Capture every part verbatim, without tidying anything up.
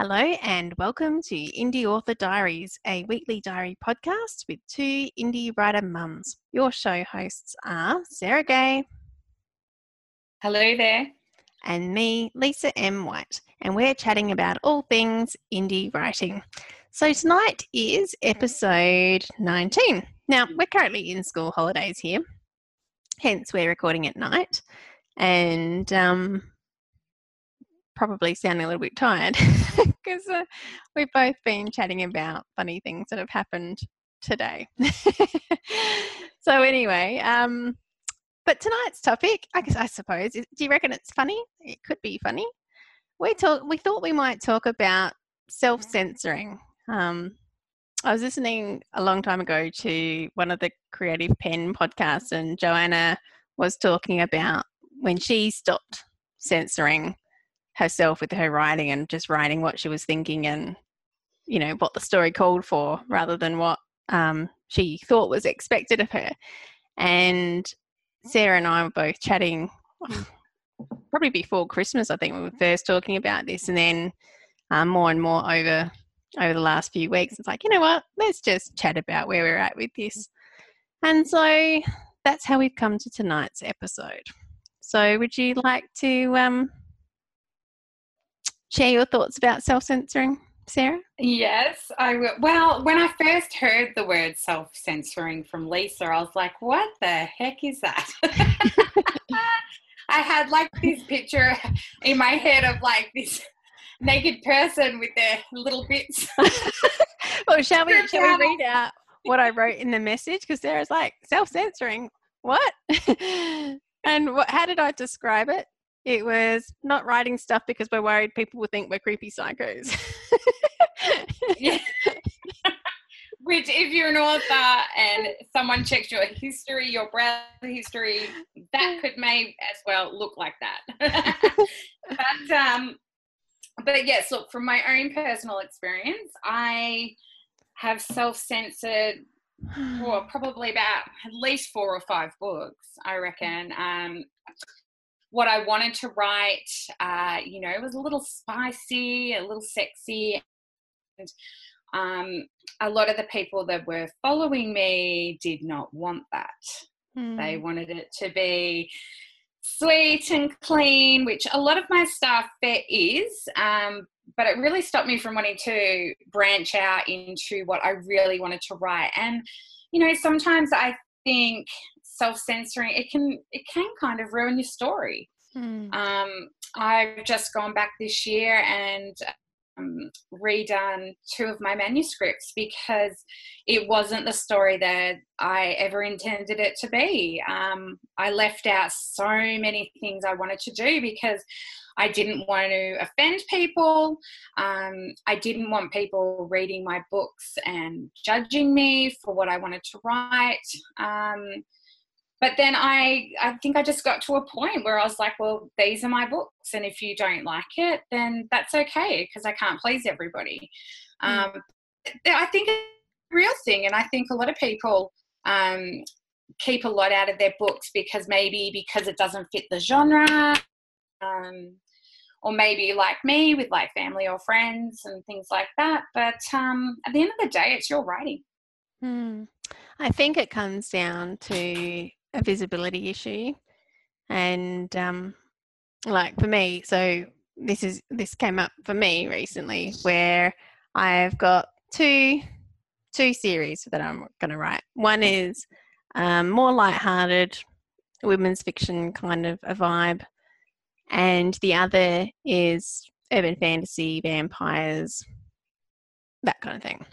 Hello and welcome to Indie Author Diaries, a weekly diary podcast with two indie writer mums. Your show hosts are Sarah Gay. Hello there. And me, Lisa M. White, and we're chatting about all things indie writing. So tonight is episode nineteen. Now, we're currently in school holidays here, hence we're recording at night and um, probably sounding a little bit tired because uh, we've both been chatting about funny things that have happened today. So anyway, um, but tonight's topic, I guess I suppose, is, do you reckon it's funny? It could be funny. We talk. We thought we might talk about self-censoring. Um, I was listening a long time ago to one of the Creative Pen podcasts, and Joanna was talking about when she stopped censoring herself with her writing and just writing what she was thinking and, you know, what the story called for rather than what um, she thought was expected of her. And Sarah and I were both chatting probably before Christmas, I think, when we were first talking about this, and then um, more and more over over the last few weeks. It's like, you know what, let's just chat about where we're at with this. And so that's how we've come to tonight's episode. So would you like to um, share your thoughts about self-censoring, Sarah? Yes, I will. Well, when I first heard the word self-censoring from Lisa, I was like, what the heck is that? I had like this picture in my head of like this naked person with their little bits. Well, shall we, shall we read out what I wrote in the message? Because Sarah's like, self-censoring, what? And what, how did I describe it? It was not writing stuff because we're worried people will think we're creepy psychos. Yeah. Which, if you're an author and someone checks your history, your browser history, that could may as well look like that. but um, but yes, look, from my own personal experience, I have self-censored for probably about at least four or five books, I reckon. Um, what I wanted to write, uh, you know, was a little spicy, a little sexy. And um, a lot of the people that were following me did not want that. Mm. They wanted it to be sweet and clean, which a lot of my stuff there is, um, but it really stopped me from wanting to branch out into what I really wanted to write. And, you know, sometimes I think self-censoring, it can it can kind of ruin your story. Mm. Um, I've just gone back this year and um, redone two of my manuscripts because it wasn't the story that I ever intended it to be. Um, I left out so many things I wanted to do because I didn't want to offend people. Um, I didn't want people reading my books and judging me for what I wanted to write. Um, But then I, I think I just got to a point where I was like, well, these are my books. And if you don't like it, then that's okay because I can't please everybody. Mm. Um, I think it's a real thing. And I think a lot of people um, keep a lot out of their books because maybe because it doesn't fit the genre. Um, or maybe like me with like family or friends and things like that. But um, at the end of the day, it's your writing. Mm. I think it comes down to a visibility issue, and um, like for me, so this is this came up for me recently where I've got two two series that I'm going to write. One is um, more lighthearted, women's fiction kind of a vibe, and the other is urban fantasy, vampires, that kind of thing.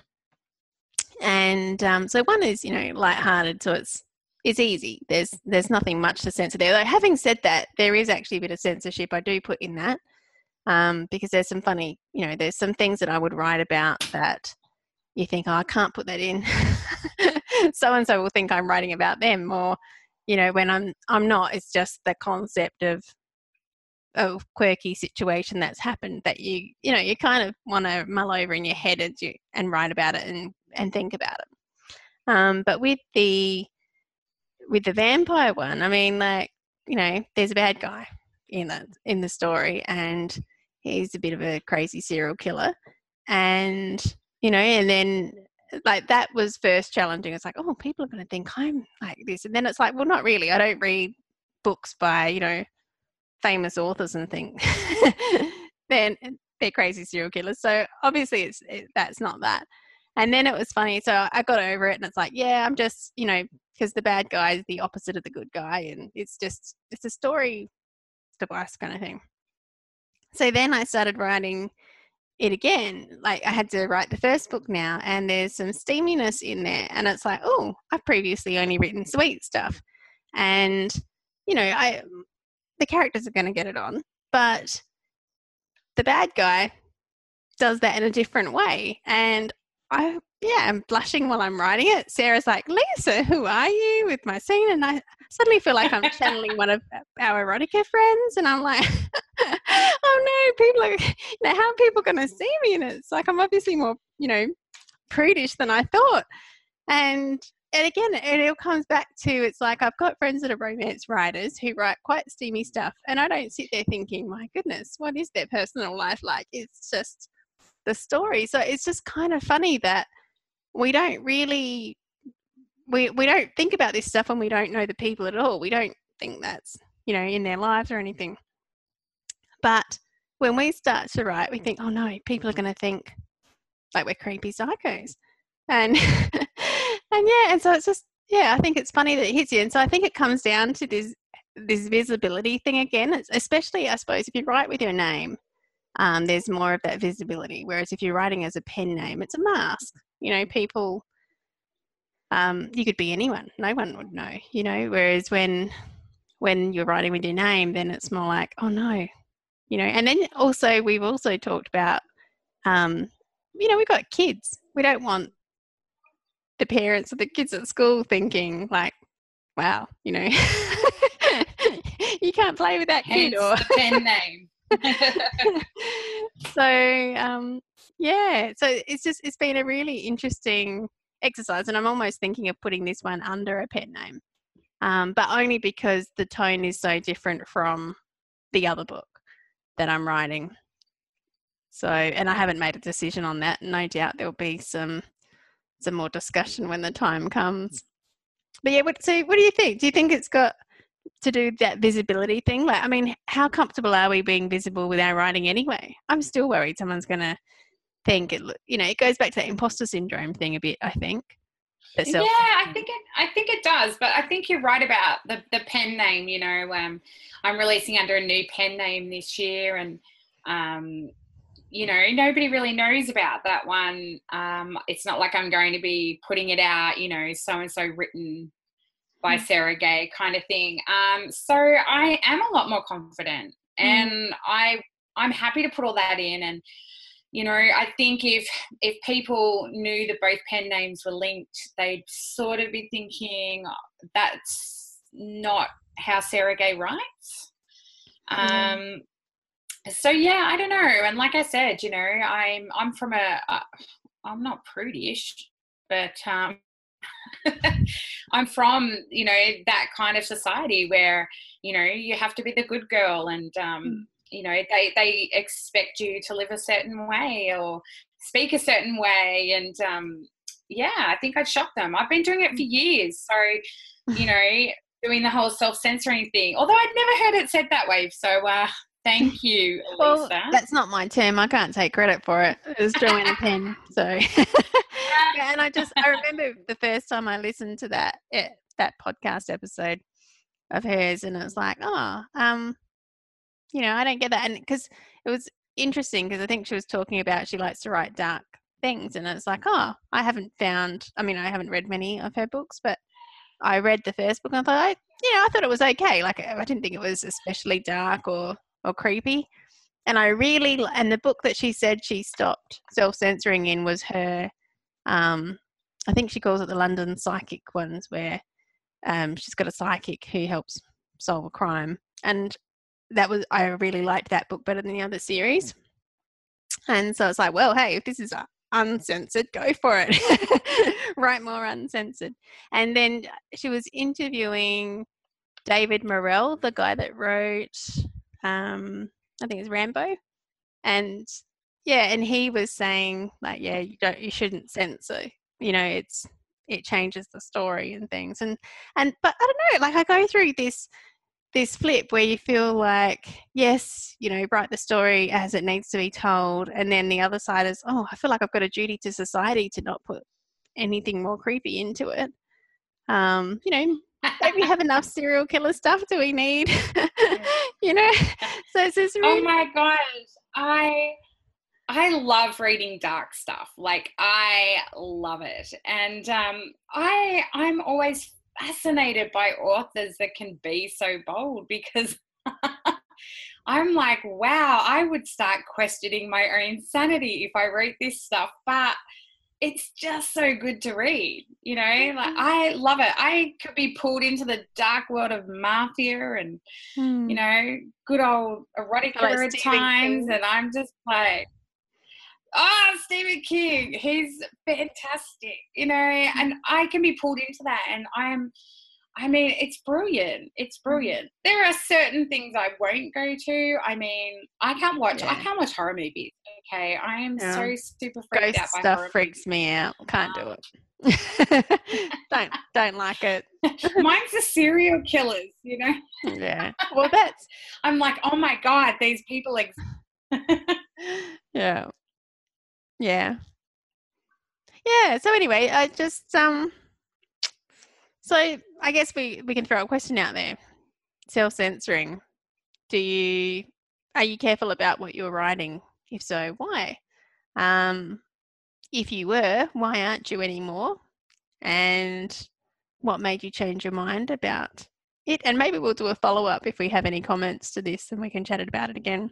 And um, so one is, you know, lighthearted, so it's it's easy. There's there's nothing much to censor there. Like, having said that, there is actually a bit of censorship I do put in that um, because there's some funny, you know, there's some things that I would write about that you think, oh, I can't put that in. So-and-so will think I'm writing about them, or, you know, when I'm I'm not. It's just the concept of a quirky situation that's happened that you, you know, you kind of want to mull over in your head and, you, and write about it and, and think about it. Um, but with the with the vampire one, I mean, like, you know, there's a bad guy in the in the story, and he's a bit of a crazy serial killer. And, you know, and then like that was first challenging. It's like, oh, people are going to think I'm like this. And then it's like, well, not really. I don't read books by, you know, famous authors and things. Then they're crazy serial killers. So obviously it's it, that's not that. And then it was funny. So I got over it and it's like, yeah, I'm just, you know, because the bad guy is the opposite of the good guy. And it's just, it's a story device kind of thing. So then I started writing it again. Like I had to write the first book now, and there's some steaminess in there. And it's like, oh, I've previously only written sweet stuff. And, you know, I the characters are going to get it on. But the bad guy does that in a different way. And I, yeah, I'm blushing while I'm writing it. Sarah's like, Lisa, who are you with my scene? And I suddenly feel like I'm channeling one of our erotica friends. And I'm like, oh no, people are, you know, how are people going to see me? And it's like, I'm obviously more, you know, prudish than I thought. And and again, it all comes back to, it's like I've got friends that are romance writers who write quite steamy stuff. And I don't sit there thinking, my goodness, what is their personal life like? It's just the story. So it's just kind of funny that we don't really, we, we don't think about this stuff when we don't know the people at all. We don't think that's, you know, in their lives or anything. But when we start to write, we think, oh no, people are going to think like we're creepy psychos. And and yeah, and so it's just, yeah, I think it's funny that it hits you. And so I think it comes down to this this visibility thing again. It's especially, I suppose, if you write with your name, um, there's more of that visibility. Whereas if you're writing as a pen name, it's a mask. You know, people, um, you could be anyone. No one would know, you know, whereas when when you're writing with your name, then it's more like, oh no, you know. And then also, we've also talked about, um, you know, we've got kids. We don't want the parents of the kids at school thinking like, wow, you know, you can't play with that Hence kid. Or the pen name. So, um, yeah, so it's just, it's been a really interesting exercise, and I'm almost thinking of putting this one under a pen name, um, but only because the tone is so different from the other book that I'm writing. So, and I haven't made a decision on that. No doubt there'll be some some more discussion when the time comes. But yeah, what, so what do you think? Do you think it's got to do that visibility thing? Like, I mean, how comfortable are we being visible with our writing anyway? I'm still worried someone's going to think it, you know, it goes back to that imposter syndrome thing a bit, I think. Yeah, I think it, I think it does, but I think you're right about the, the pen name. You know, um, I'm releasing under a new pen name this year, and um, you know, nobody really knows about that one. Um, it's not like I'm going to be putting it out, you know, so-and-so written by mm. Sarah Gay kind of thing. Um, so I am a lot more confident, and mm. I, I'm happy to put all that in. And, you know, I think if, if people knew that both pen names were linked, they'd sort of be thinking, oh, that's not how Sarah Gay writes. Mm. Um, So yeah, I don't know. And like I said, you know, I'm I'm from a uh, I'm not prudish, but um, I'm from, you know, that kind of society where, you know, you have to be the good girl, and um, mm. you know, they they expect you to live a certain way or speak a certain way, and um, yeah, I think I'd shock them. I've been doing it for years, so you know, doing the whole self-censoring thing. Although I'd never heard it said that way, so. Uh, Thank you, Elisa. Well, that's not my term. I can't take credit for it. It was Joanna Penn. So, yeah, and I just, I remember the first time I listened to that, it, that podcast episode of hers, and it was like, oh, um, you know, I don't get that. And because it was interesting, because I think she was talking about she likes to write dark things, and it's like, oh, I haven't found, I mean, I haven't read many of her books, but I read the first book and I thought, I, you know, I thought it was okay. Like, I didn't think it was especially dark or or creepy. And I really, and the book that she said she stopped self-censoring in was her, um, I think she calls it the London Psychic ones, where um, she's got a psychic who helps solve a crime. And that was, I really liked that book better than the other series. And so it's like, well, hey, if this is uncensored, go for it. Write more uncensored. And then she was interviewing David Morrell, the guy that wrote, um, I think it's Rambo. And yeah, and he was saying like, yeah, you don't, you shouldn't censor. You know, it's it changes the story and things. And and but I don't know, like I go through this this flip where you feel like, yes, you know, write the story as it needs to be told, and then the other side is, oh, I feel like I've got a duty to society to not put anything more creepy into it. Um, you know, don't we have enough serial killer stuff? Do we need, you know? So it's this really. Oh my gosh, I I love reading dark stuff. Like I love it, and um, I I'm always fascinated by authors that can be so bold, because I'm like, wow, I would start questioning my own sanity if I read this stuff, but it's just so good to read, you know, like I love it. I could be pulled into the dark world of mafia and, Hmm. you know, good old erotica Like at Stephen times. King. And I'm just like, oh, Stephen King, he's fantastic, you know, and I can be pulled into that. And I'm, I mean, it's brilliant. It's brilliant. There are certain things I won't go to. I mean, I can't watch, Yeah. I can't watch horror movies. Okay. I am Yeah. so super freaked Ghost out by stuff horror freaks movies. me out. Can't do it. don't don't like it. Mine's the serial killers, you know. Yeah. Well, that's. I'm like, oh my God, these people exist. Yeah. Yeah. Yeah. So anyway, I just um. So I guess we we can throw a question out there. Self-censoring. Do you are you careful about what you're writing? If so, why? Um, if you were, why aren't you anymore? And what made you change your mind about it? And maybe we'll do a follow-up if we have any comments to this, and we can chat about it again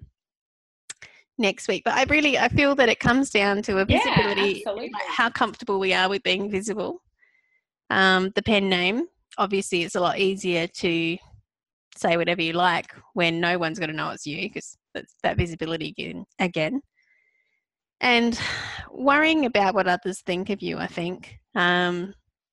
next week. But I really, I feel that it comes down to a visibility, yeah, absolutely. like how comfortable we are with being visible. Um, the pen name, obviously, it's a lot easier to say whatever you like when no one's going to know it's you, because that's that visibility again. again. And worrying about what others think of you, I think. Um,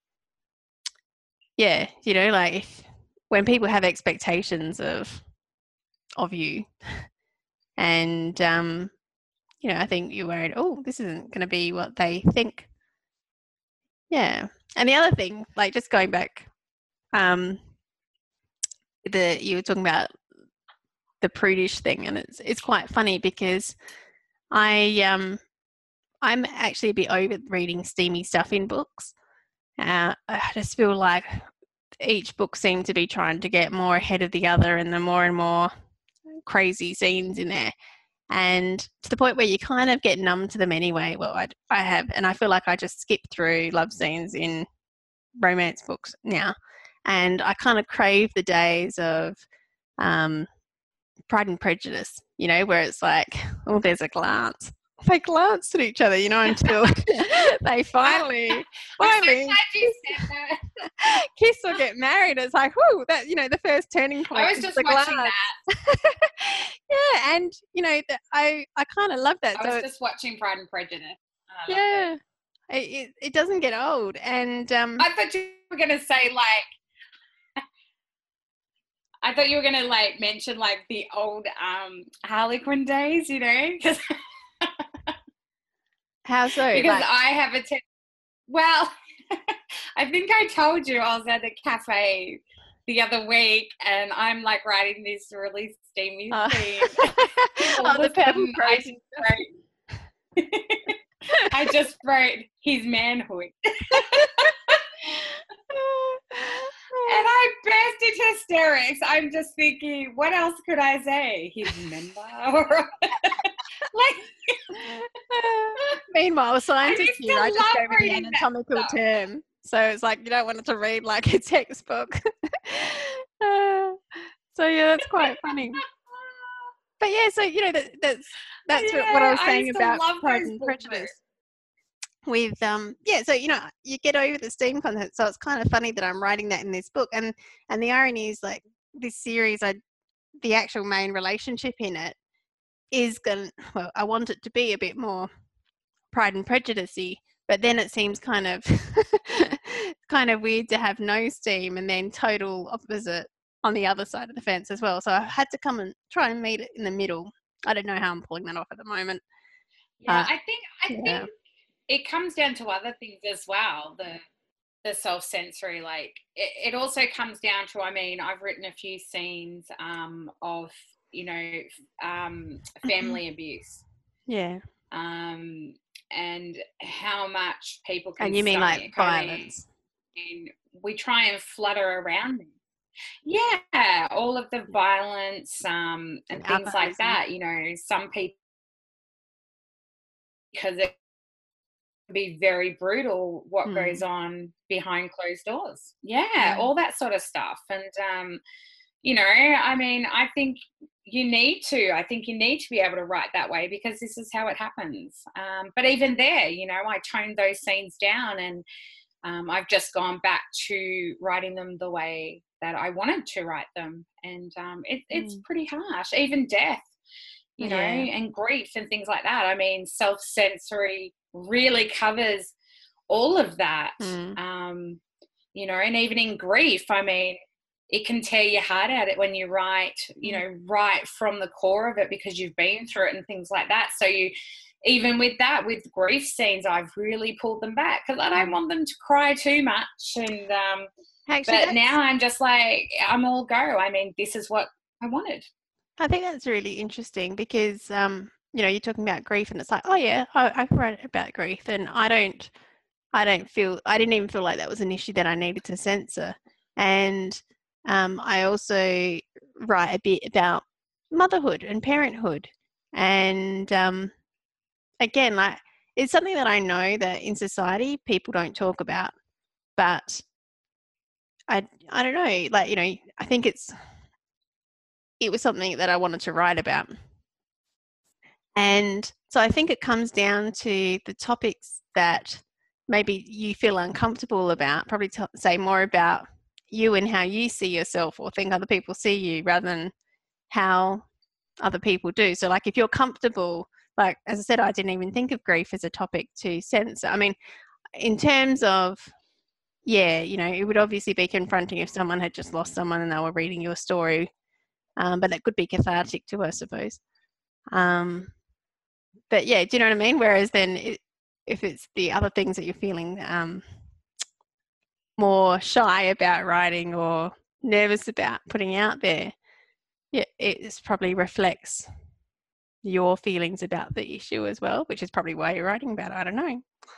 yeah, you know, like if, when people have expectations of of you, and um, you know, I think you're worried, oh, this isn't going to be what they think. Yeah. And the other thing, like just going back, um, the you were talking about the prudish thing, and it's it's quite funny because I um I'm actually a bit over reading steamy stuff in books. Uh, I just feel like each book seemed to be trying to get more ahead of the other, and the more and more crazy scenes in there, and to the point where you kind of get numb to them anyway. Well, I, I have, and I feel like I just skip through love scenes in romance books now, and I kind of crave the days of um, Pride and Prejudice, you know, where it's like, oh, there's a glance. They glanced at each other, you know, until they finally, finally kiss or get married. It's like, whoo, that, you know, the first turning point. I was just watching glance. that. Yeah, and you know, the, I I kind of love that. I so was just watching Pride and Prejudice. Yeah, it. It, it doesn't get old, and um, I thought you were gonna say like. I thought you were going to like mention like the old um, Harlequin days, you know? Cause How so? Because like, I have a t- well, I think I told you I was at a cafe the other week, and I'm like writing this really steamy oh. scene. Oh, the purple I just wrote, I just wrote his manhood. And I burst into hysterics. I'm just thinking, what else could I say? His member? like, meanwhile, scientists here, I just gave it the anatomical stuff. term. So it's like you don't want it to read like a textbook. uh, so yeah, that's quite funny. But yeah, so you know that, that's that's yeah, what I was saying I about Pride and Prejudice. With um yeah, so you know you get over the steam content, so it's kind of funny that I'm writing that in this book, and and the irony is like this series, I the actual main relationship in it is gonna well I want it to be a bit more Pride and Prejudice-y, but then it seems kind of kind of weird to have no steam and then total opposite on the other side of the fence as well. So I had to come and try and meet it in the middle, I don't know how I'm pulling that off at the moment. Yeah, uh, I think I yeah. think it comes down to other things as well. The the self-sensory, like it, it also comes down to, I mean, I've written a few scenes um, of, you know, um, family abuse. Yeah. Um, and how much people can And you mean stomach. like violence? I mean, we try and flutter around them. Yeah, all of the violence um, and things Alcoholism. like that. You know, some people, because it can be very brutal what Hmm. goes on behind closed doors. Yeah, Yeah. all that sort of stuff. And, um, you know, I mean, I think you need to. I think you need to be able to write that way because this is how it happens. Um, but even there, you know, I toned those scenes down and um, I've just gone back to writing them the way that I wanted to write them. And um, it, it's Mm. pretty harsh. Even death, you know, Yeah. and grief and things like that. I mean, self-sensory really covers all of that. Mm. Um, you know, and even in grief, I mean, it can tear your heart out when you write, you know, right from the core of it because you've been through it and things like that. So you, even with that, with grief scenes, I've really pulled them back because I don't want them to cry too much. And um, Actually, but now I'm just like, I'm all go. I mean, this is what I wanted. I think that's really interesting because, um, you know, you're talking about grief and it's like, oh yeah, I, I've read about grief and I don't, I don't feel, I didn't even feel like that was an issue that I needed to censor. And um, I also write a bit about motherhood and parenthood. And um, again, like it's something that I know that in society people don't talk about, but I, I don't know, like, you know, I think it's, it was something that I wanted to write about. And so I think it comes down to the topics that maybe you feel uncomfortable about, probably t- say more about you and how you see yourself or think other people see you rather than how other people do. So like if you're comfortable, like as I said, I didn't even think of grief as a topic to censor. I mean, in terms of, yeah, you know, it would obviously be confronting if someone had just lost someone and they were reading your story, um, but it could be cathartic too, I suppose. Um, but yeah, do you know what I mean? Whereas then it, if it's the other things that you're feeling um, more shy about writing or nervous about putting out there, yeah, it probably reflects your feelings about the issue as well, which is probably why you're writing about it. I don't know.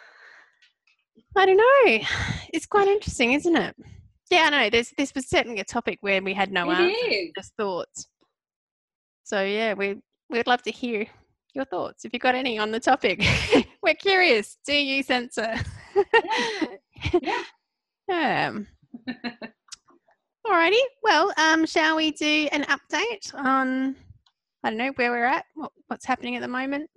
I don't know. It's quite interesting, isn't it? Yeah, I know. There's, this was certainly a topic where we had no It answers, is. just thoughts. So yeah, we we'd love to hear your thoughts if you've got any on the topic. We're curious. Do you censor? Yeah. Yeah. Um, alrighty. Well, um, shall we do an update on, I don't know, where we're at, what, what's happening at the moment?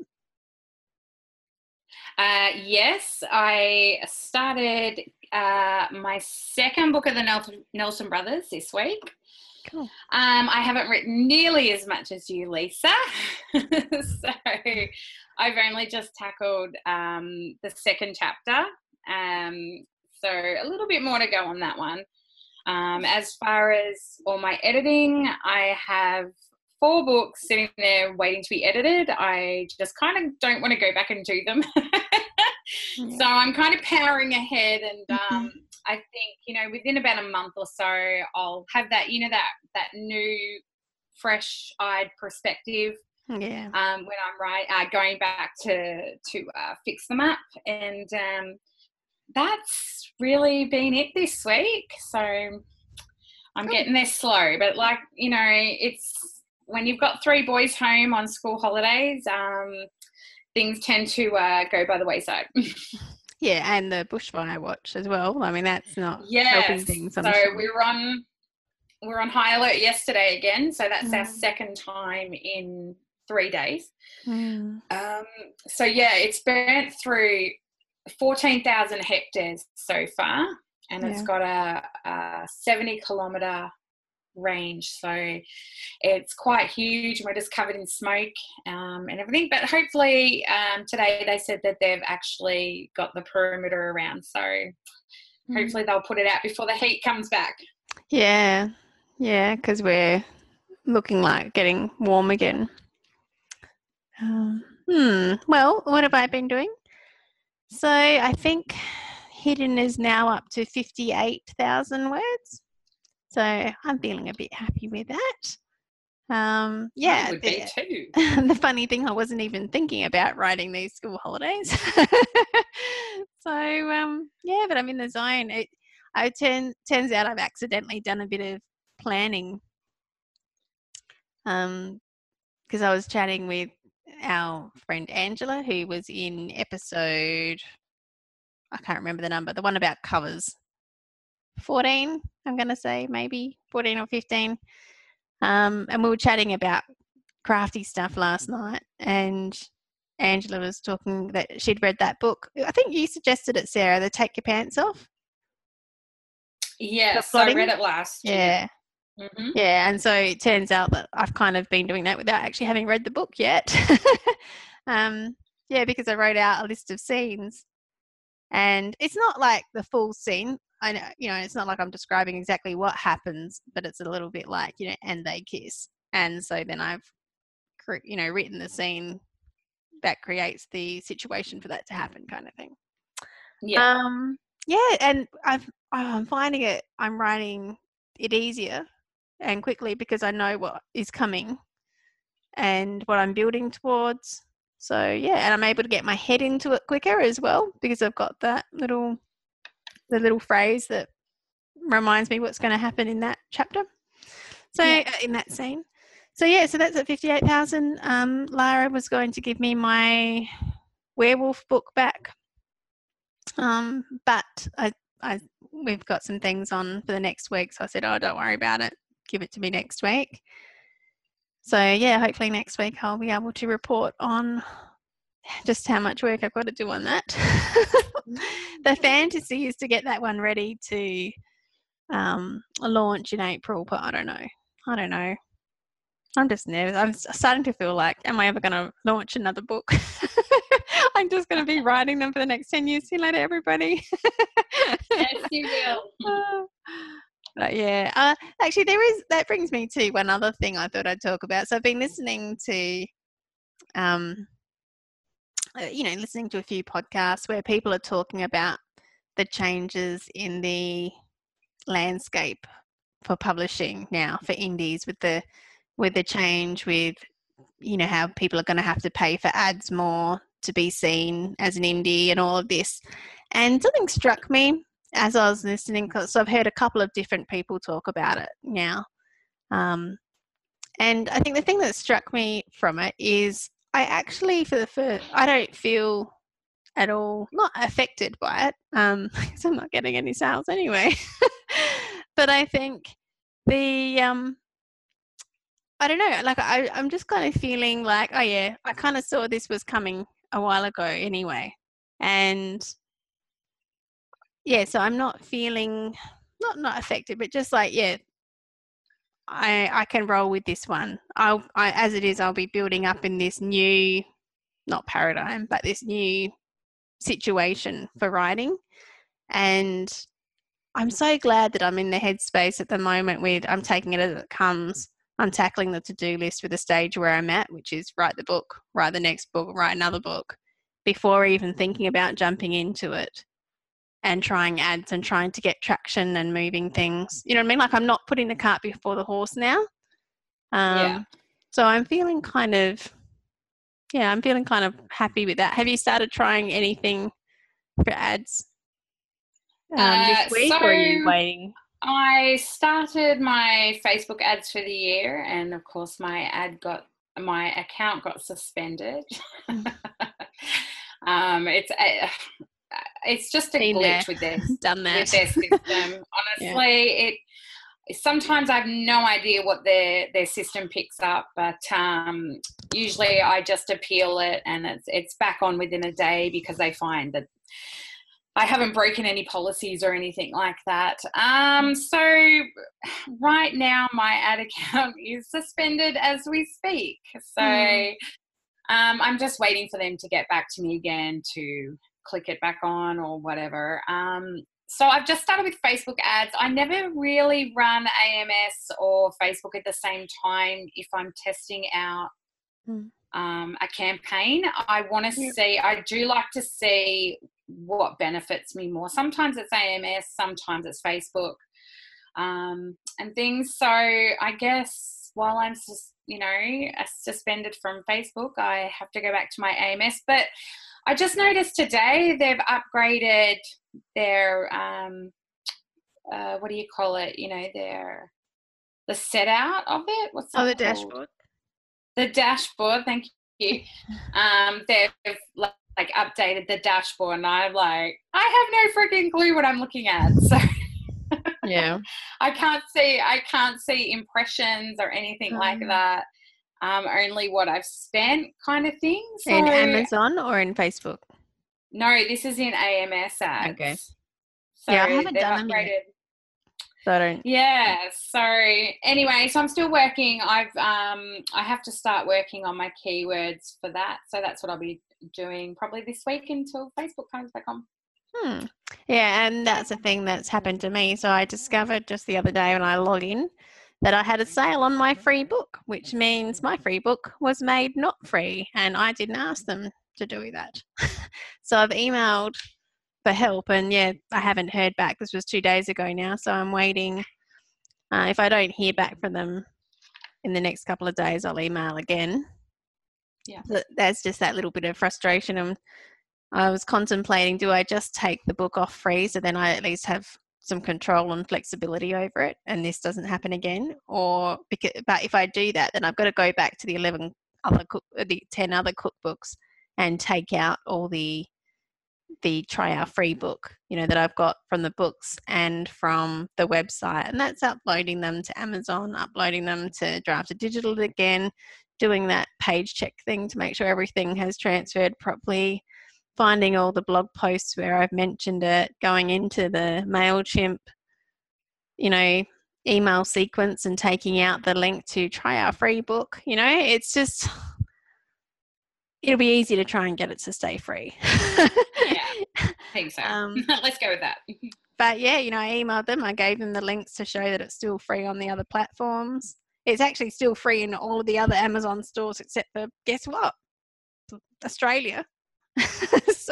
Uh, yes, I started uh, my second book of the Nelson, Nelson Brothers this week. Cool. Um, I haven't written nearly as much as you, Lisa. So I've only just tackled um, the second chapter. Um, so a little bit more to go on that one. Um, as far as all my editing, I have four books sitting there waiting to be edited. I just kind of don't want to go back and do them. Yeah. So I'm kind of powering ahead, and um, mm-hmm. I think, you know, within about a month or so, I'll have that, you know, that that new, fresh-eyed perspective. Yeah. Um, when I'm right, uh, going back to to uh, fix them up, and um, that's really been it this week. So I'm cool. Getting there slow, but like, you know, it's when you've got three boys home on school holidays, um, things tend to uh, go by the wayside. Yeah, and the bushfire watch as well. I mean, that's not yes. helping things. I'm so sure. we were on we were on high alert yesterday again. So that's mm. our second time in three days. Mm. Um, so yeah, it's burnt through fourteen thousand hectares so far, and yeah. It's got a, a seventy kilometre range, so it's quite huge. We're just covered in smoke um, and everything, but hopefully um, today they said that they've actually got the perimeter around, so mm. hopefully they'll put it out before the heat comes back. Yeah, yeah, because we're looking like getting warm again. Um, hmm. Well, what have I been doing? So I think Hidden is now up to fifty-eight thousand words. So I'm feeling a bit happy with that. Um, yeah, I would the, be too. the funny thing, I wasn't even thinking about writing these school holidays. so um, yeah, but I'm in the zone. It, I turn, turns out I've accidentally done a bit of planning um, because I was chatting with our friend Angela, who was in episode, I can't remember the number, the one about covers, fourteen, I'm going to say, maybe fourteen or fifteen. Um, and we were chatting about crafty stuff last night, and Angela was talking that she'd read that book. I think you suggested it, Sarah, the Take Your Pants Off. Yes, I read it last yeah. year. Mm-hmm. Yeah, and so it turns out that I've kind of been doing that without actually having read the book yet. um, yeah, because I wrote out a list of scenes, and it's not like the full scene. I know, you know, it's not like I'm describing exactly what happens, but it's a little bit like, you know, and they kiss. And so then I've, you know, written the scene that creates the situation for that to happen, kind of thing. Yeah. Um, yeah, and I've, I'm finding it, I'm writing it easier and quickly because I know what is coming and what I'm building towards. So yeah, and I'm able to get my head into it quicker as well because I've got that little, the little phrase that reminds me what's going to happen in that chapter. So yeah. uh, in that scene. So yeah, so that's at fifty-eight thousand. Um, Lara was going to give me my werewolf book back, um, but I, I, we've got some things on for the next week. So I said, oh, don't worry about it. Give it to me next week. So yeah, hopefully next week I'll be able to report on just how much work I've got to do on that. The fantasy is to get that one ready to um, launch in April, but I don't know. I don't know. I'm just nervous. I'm starting to feel like, am I ever going to launch another book? I'm just going to be writing them for the next ten years. See you later, everybody. Yes, you will. Uh, but yeah, uh, actually, there is, that brings me to one other thing I thought I'd talk about. So I've been listening to, um, uh, you know, listening to a few podcasts where people are talking about the changes in the landscape for publishing now for indies with the with the change with, you know, how people are going to have to pay for ads more to be seen as an indie and all of this. And something struck me as I was listening, so I've heard a couple of different people talk about it now. Um, and I think the thing that struck me from it is I actually, for the first, I don't feel at all, not affected by it, um, because I'm not getting any sales anyway. But I think the, um, I don't know, like I, I'm just kind of feeling like, oh yeah, I kind of saw this was coming a while ago anyway. And yeah, so I'm not feeling, not not affected, but just like, yeah, I I can roll with this one. I'll, I, as it is, I'll be building up in this new, not paradigm, but this new situation for writing. And I'm so glad that I'm in the headspace at the moment with I'm taking it as it comes. I'm tackling the to-do list with the stage where I'm at, which is write the book, write the next book, write another book, before even thinking about jumping into it and trying ads and trying to get traction and moving things. You know what I mean? Like I'm not putting the cart before the horse now. Um, yeah. So I'm feeling kind of, yeah, I'm feeling kind of happy with that. Have you started trying anything for ads um, Uh, this week, so or are you waiting? I started my Facebook ads for the year, and of course my ad got, my account got suspended. um, it's uh, it's just a Been glitch there. with their, Done that. with their system. Honestly, yeah. it sometimes I have no idea what their their system picks up, but um, usually I just appeal it, and it's it's back on within a day because they find that I haven't broken any policies or anything like that. Um, so right now my ad account is suspended as we speak. So mm. um, I'm just waiting for them to get back to me again to click it back on or whatever. Um, so I've just started with Facebook ads. I never really run A M S or Facebook at the same time if I'm testing out mm. um, a campaign. I want to Yep. see, I do like to see what benefits me more. Sometimes it's A M S, sometimes it's Facebook, um, and things. So I guess while I'm just, you know, suspended from Facebook, I have to go back to my A M S. But I just noticed today they've upgraded their, um, uh, what do you call it? You know, their, the set out of it. What's that Oh, the called? dashboard. The dashboard, thank you. Um, they've like, like updated the dashboard, and I'm like, I have no freaking clue what I'm looking at. So Yeah. I can't see, I can't see impressions or anything Um, like that. Um, only what I've spent, kind of thing. So in Amazon or in Facebook? no, this is in A M S ads. Okay. So Yeah, I haven't they've done them upgraded. yet. So I don't. Yeah. So anyway, so I'm still working. I've um I have to start working on my keywords for that. So that's what I'll be doing probably this week until Facebook comes back on. Hmm. Yeah, and that's a thing that's happened to me. So I discovered just the other day when I log in that I had a sale on my free book, which means my free book was made not free, and I didn't ask them to do that. So I've emailed for help, and yeah, I haven't heard back. This was two days ago now, so I'm waiting. Uh, if I don't hear back from them in the next couple of days, I'll email again. Yeah. But that's just that little bit of frustration. And I was contemplating, do I just take the book off free so then I at least have some control and flexibility over it and this doesn't happen again? Or because, but if I do that, then I've got to go back to the eleven other cook, the ten other cookbooks and take out all the the try our free book, you know, that I've got from the books and from the website, and that's uploading them to Amazon, uploading them to Drafted Digital again, doing that page check thing to make sure everything has transferred properly, finding all the blog posts where I've mentioned it, going into the MailChimp, you know, email sequence and taking out the link to try our free book. You know, it's just, it'll be easy to try and get it to stay free. Yeah, I think so. Um, Let's go with that. But yeah, you know, I emailed them. I gave them the links to show that it's still free on the other platforms. It's actually still free in all of the other Amazon stores except for, guess what? Australia. So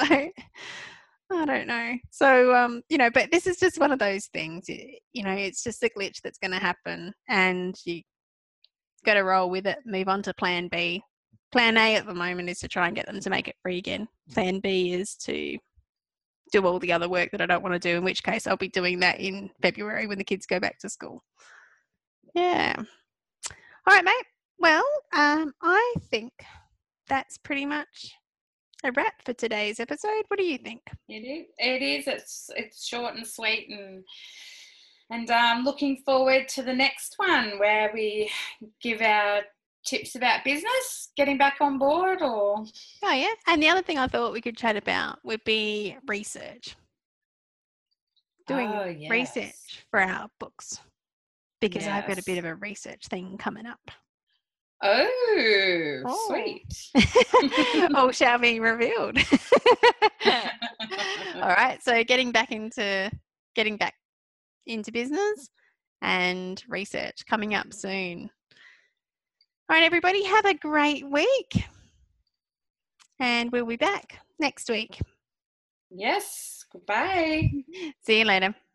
I don't know. So, um, you know, but this is just one of those things, you know, it's just a glitch that's going to happen and you got to roll with it, move on to plan B. Plan A at the moment is to try and get them to make it free again. Plan B is to do all the other work that I don't want to do, in which case I'll be doing that in February when the kids go back to school. Yeah. All right, mate. Well, um, I think that's pretty much a wrap for today's episode. What do you think? It is. It is. It's it's short and sweet, and and um, looking forward to the next one where we give our tips about business, getting back on board, or Oh yeah. And the other thing I thought we could chat about would be research. Doing oh, yes. research for our books, because yes. I've got a bit of a research thing coming up. Oh, Oh. sweet. All shall be revealed. All right. So getting back into getting back into business and research coming up soon. All right, everybody, have a great week. And we'll be back next week. Yes. Goodbye. See you later.